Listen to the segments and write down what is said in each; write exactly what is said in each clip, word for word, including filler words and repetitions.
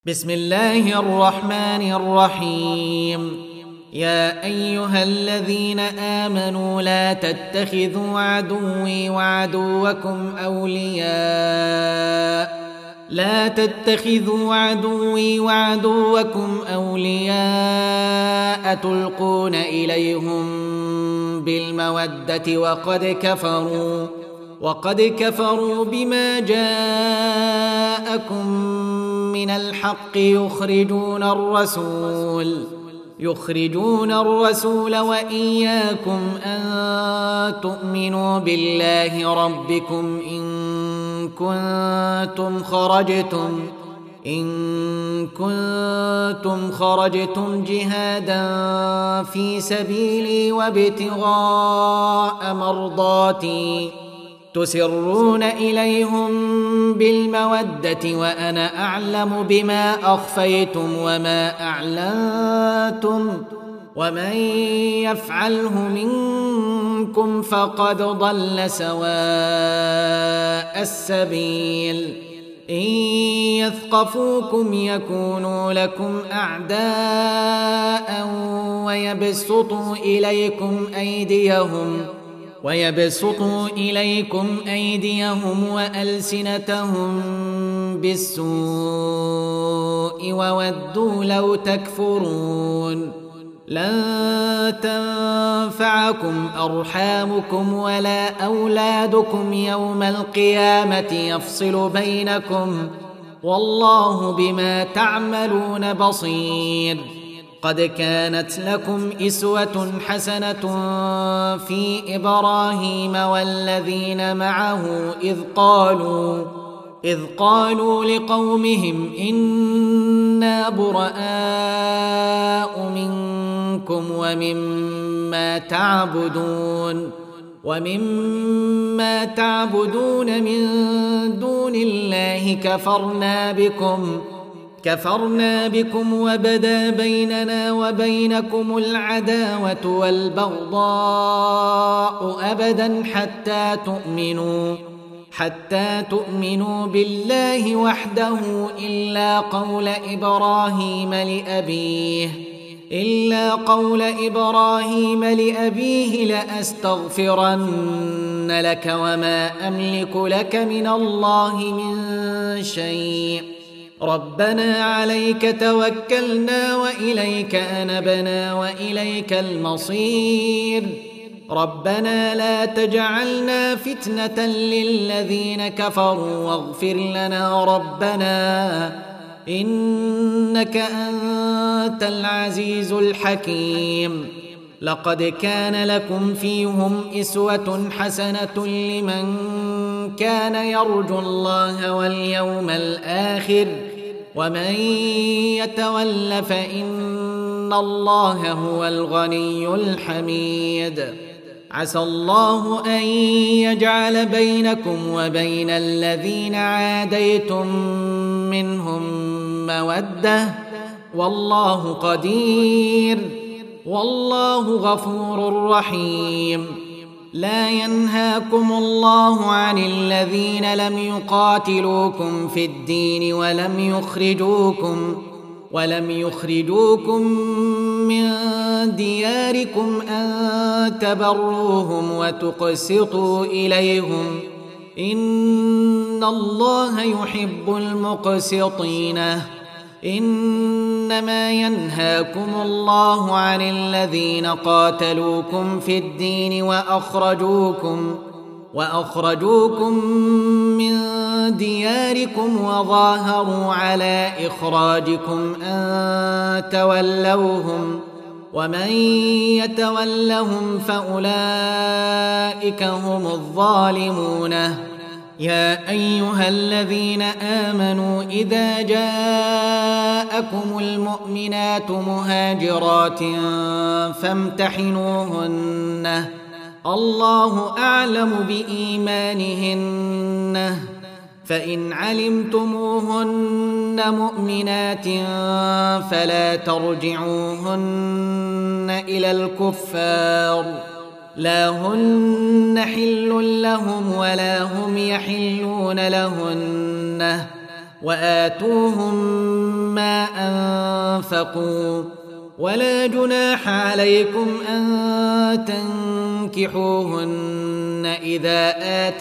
بسم الله الرحمن الرحيم. يا أيها الذين آمنوا لا تتخذوا عدوي وعدوكم أولياء لا تتخذوا عدوي وعدوكم أولياء تلقون إليهم بالمودة وقد كفروا وقد كفروا بما جاءكم من الحق يخرجون الرسول يخرجون الرسول وإياكم أن تؤمنوا بالله ربكم إن كنتم خرجتم إن كنتم خرجتم جهادا في سبيلي وابتغاء مرضاتي تسرون إليهم بالمودة وأنا أعلم بما أخفيتم وما أعلنتم ومن يفعله منكم فقد ضل سواء السبيل إن يثقفوكم يكونوا لكم أعداء ويبسطوا إليكم أيديهم ويبسطوا إليكم أيديهم وألسنتهم بالسوء وودوا لو تكفرون. لن تنفعكم أرحامكم ولا أولادكم يوم القيامة يفصل بينكم والله بما تعملون بصير. قد كانت لكم إسوة حسنة في إبراهيم والذين معه إذ قالوا إذ قالوا لقومهم إنا براء منكم ومما تعبدون ومما تعبدون من دون الله كفرنا بكم كفرنا بكم وبدا بيننا وبينكم العداوة والبغضاء أبدا حتى تؤمنوا حتى تؤمنوا بالله وحده إلا قول إبراهيم لأبيه إلا قول إبراهيم لأبيه لأستغفرن لك وما أملك لك من الله من شيء ربنا عليك توكلنا وإليك أنبنا وإليك المصير ربنا لا تجعلنا فتنة للذين كفروا واغفر لنا ربنا إنك أنت العزيز الحكيم. لقد كان لكم فيهم إسوة حسنة لمن كان يرجو الله واليوم الآخر ومن يتول فإن الله هو الغني الحميد. عسى الله أن يجعل بينكم وبين الذين عاديتم منهم مودة والله قدير والله غفور رحيم. لا ينهاكم الله عن الذين لم يقاتلوكم في الدين ولم يخرجوكم ولم يخرجوكم من دياركم أن تبروهم وتقسطوا إليهم إن الله يحب المقسطين. إنما ينهاكم الله عن الذين قاتلوكم في الدين وأخرجوكم وأخرجوكم من دياركم وظاهروا على إخراجكم أن تولوهم ومن يتولهم فأولئك هم الظالمون. يا أيها الذين آمنوا إذا جاءكم المؤمنات مهاجرات فامتحنوهن الله أعلم بإيمانهن فإن علمتموهن مؤمنات فلا ترجعوهن إلى الكفار لا هن حل لهم ولا هم يحلون لهن وآتوهم أنفقوا ولا جناح عليكم أن تنكحوهن إذا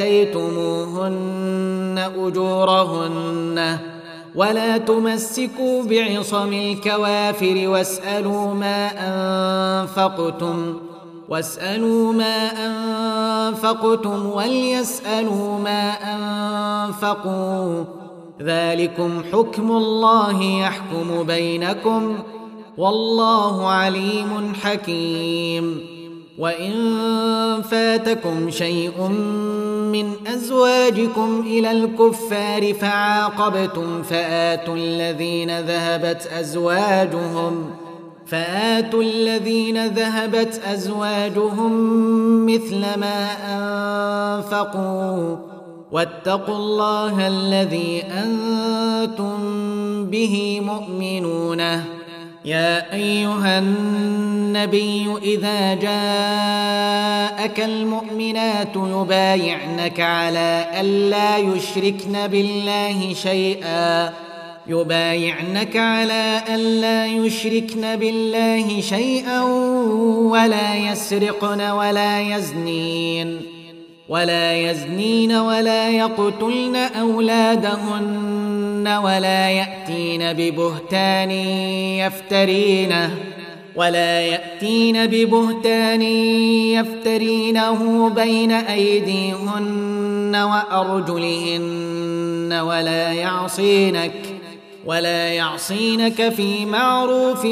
آتيتموهن أجورهن ولا تمسكوا بعصم الكوافر واسألوا ما أنفقتم واسألوا ما أنفقتم وليسألوا ما أنفقوا ذلكم حكم الله يحكم بينكم والله عليم حكيم. وإن فاتكم شيء من أزواجكم إلى الكفار فعاقبتم فآتوا الذين ذهبت أزواجهم فآتوا الذين ذهبت أزواجهم مثل ما أنفقوا واتقوا الله الذي أنتم به مؤمنون. يا أيها النبي إذا جاءك المؤمنات يبايعنك على ألا يشركن بالله شيئا يبايعنك على ألا يشركن بالله شيئا ولا يسرقن ولا يزنين ولا يزنين ولا يقتلن أولادهن ولا يأتين ببهتان يفترينه ولا يأتين ببهتان يفترينه بين أيديهن وأرجلهن ولا يعصينك ولا يعصينك في معروف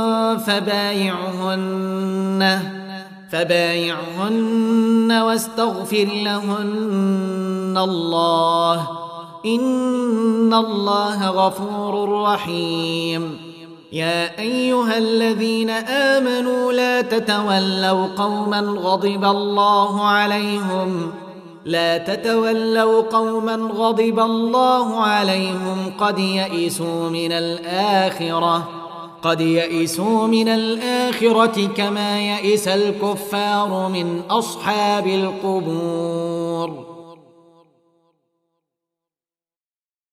فبايعهن فبايعهن واستغفر لهن الله إن الله غفور رحيم. يا أيها الذين آمنوا لا تتولوا قوما غضب الله عليهم لا تتولوا قوما غضب الله عليهم قد يئسوا من الآخرة قد يئسوا من الآخرة كما يئس الكفار من أصحاب القبور.